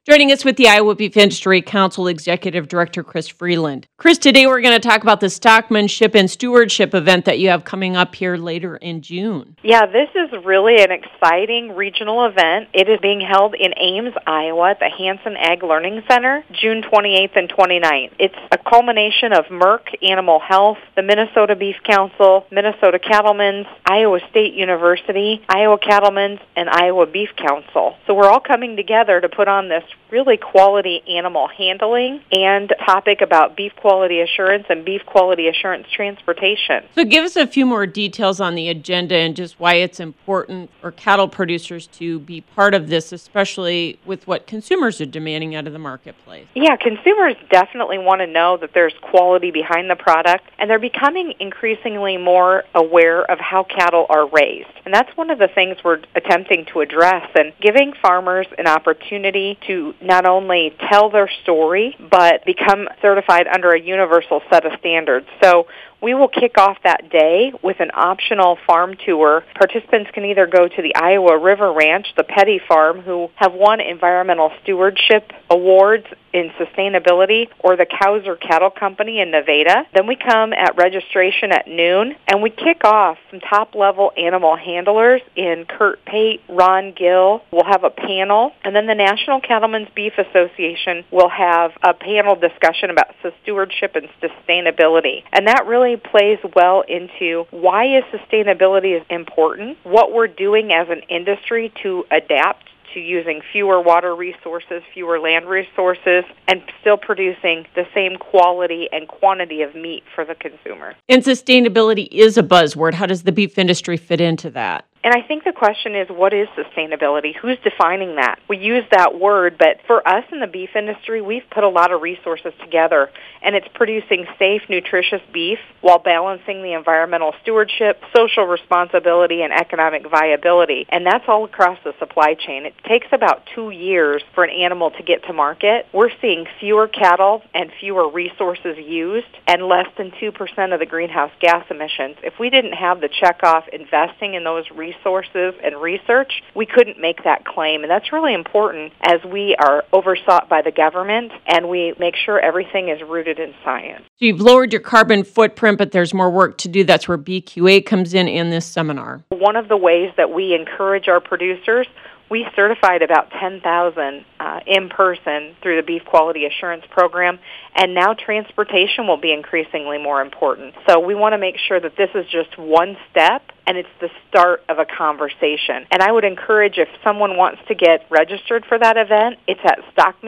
Joining us with the Iowa Beef Industry Council Executive Director, Chris Freeland. Chris, today we're going to talk about the Stockmanship and Stewardship event that you have coming up here later in June. Yeah, this is really an exciting regional event. It is being held in Ames, Iowa at the Hanson Ag Learning Center, June 28th and 29th. It's a culmination of Merck Animal Health, the Minnesota Beef Council, Minnesota Cattlemen's, Iowa State University, Iowa Cattlemen's, and Iowa Beef Council. So we're all coming together to put on this really quality animal handling and topic about beef quality assurance and beef quality assurance transportation. So give us a few more details on the agenda and just why it's important for cattle producers to be part of this, especially with what consumers are demanding out of the marketplace. Yeah, consumers definitely want to know that there's quality behind the product, and they're becoming increasingly more aware of how cattle are raised. And that's one of the things we're attempting to address, and giving farmers an opportunity to not only tell their story, but become certified under a universal set of standards. So we will kick off that day with an optional farm tour. Participants can either go to the Iowa River Ranch, the Petty Farm, who have won environmental stewardship awards in sustainability, or the Kauser Cattle Company in Nevada. Then we come at registration at noon, and we kick off some top-level animal handlers in Kurt Pate, Ron Gill. We'll have a panel, and then the National Cattlemen's Beef Association will have a panel discussion about stewardship and sustainability. And that really plays well into why is sustainability important, what we're doing as an industry to adapt to using fewer water resources, fewer land resources, and still producing the same quality and quantity of meat for the consumer. And sustainability is a buzzword. How does the beef industry fit into that? And I think the question is, what is sustainability? Who's defining that? We use that word, but for us in the beef industry, we've put a lot of resources together, and it's producing safe, nutritious beef while balancing the environmental stewardship, social responsibility, and economic viability. And that's all across the supply chain. It takes about 2 years for an animal to get to market. We're seeing fewer cattle and fewer resources used, and less than 2% of the greenhouse gas emissions. If we didn't have the checkoff investing in those resources and research, we couldn't make that claim. And that's really important as we are oversought by the government and we make sure everything is rooted in science. So you've lowered your carbon footprint, but there's more work to do. That's where BQA comes in this seminar. One of the ways that we encourage our producers, we certified about 10,000 in person through the Beef Quality Assurance Program, and now transportation will be increasingly more important. So we want to make sure that this is just one step, and it's the start of a conversation. And I would encourage, if someone wants to get registered for that event, it's at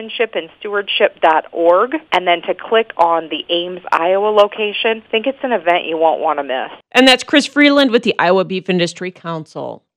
stockmanshipandstewardship.org, and then to click on the Ames, Iowa location. I think it's an event you won't want to miss. And that's Chris Freeland with the Iowa Beef Industry Council.